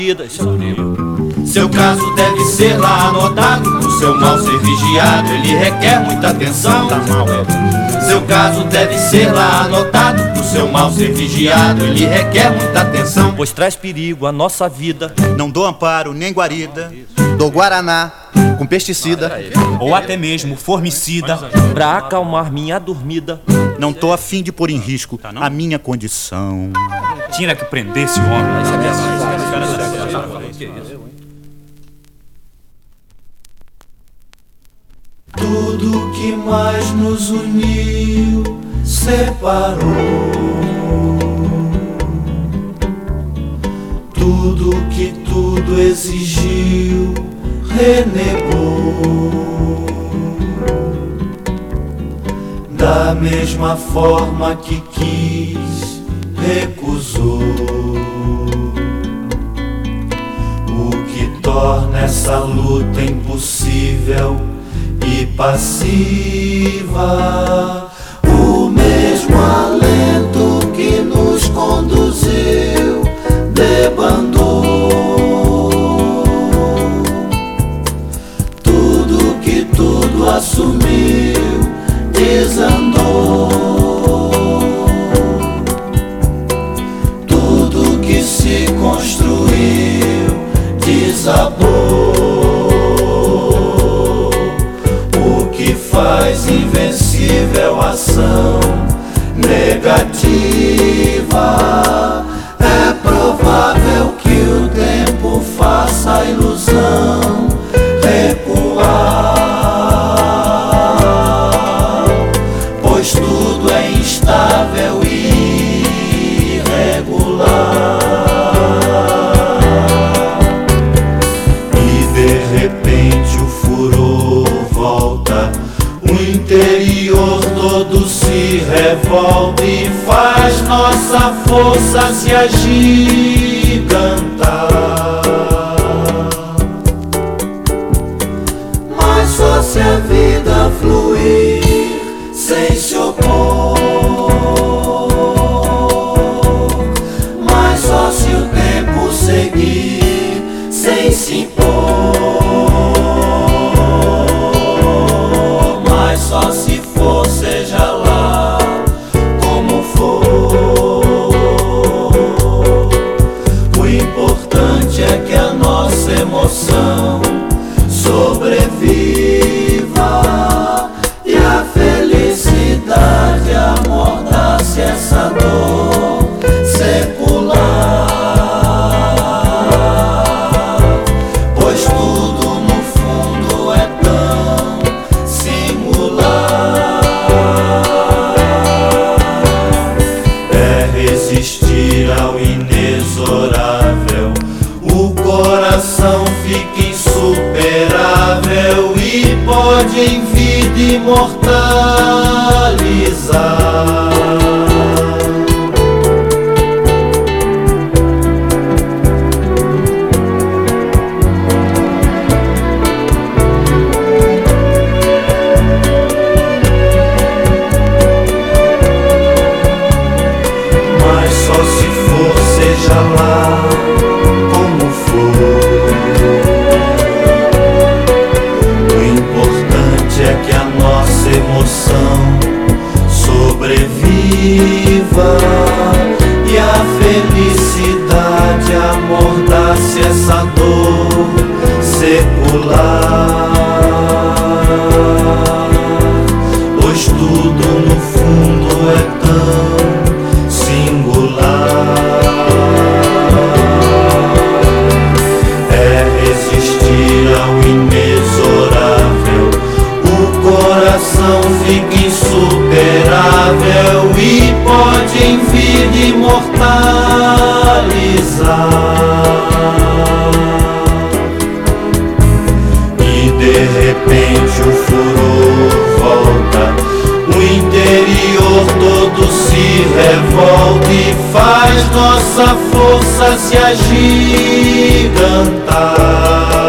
Seu caso deve ser lá anotado, o seu mal ser vigiado, ele requer muita atenção. Seu caso deve ser lá anotado, o seu mal ser vigiado, ele requer muita atenção, pois traz perigo à nossa vida. Não dou amparo nem guarida, dou guaraná com pesticida, ou até mesmo formicida, pra acalmar minha dormida. Não tô a fim de pôr em risco a minha condição. Tinha que prender esse homem. Tudo que mais nos uniu separou. Tudo que tudo exigiu renegou. Da mesma forma que quis, recusou. O que torna essa luta impossível e passiva, o mesmo alento que nos conduziu debandou. Tudo que tudo assumiu desandou. Tudo que se construiu desabou. Faz invencível ação negativa. É provável que o tempo faça a ilusão recuar, pois tudo é instável e irregular. E de repente o furor volta, o interior todo se revolta e faz nossa força se agigantar. Mas só se a vida fluir sem se opor, mas só se o tempo seguir sem se impor. Só se for, seja lá como for. O importante é que a nossa emoção sobreviva e a felicidade amordace essa dor secular, pois tudo no fundo é tão ao inexorável, o coração fica insuperável e pode em vida imortalizar. Seja lá como for, o importante é que a nossa emoção sobreviva e a felicidade amordace essa dor secular, pois tudo no fundo é tão singular. Ao inexorável, o coração fica insuperável e pode em vida imortalizar. E de repente o furor volta, o interior todo se revolta e faz nossa força se agigantar.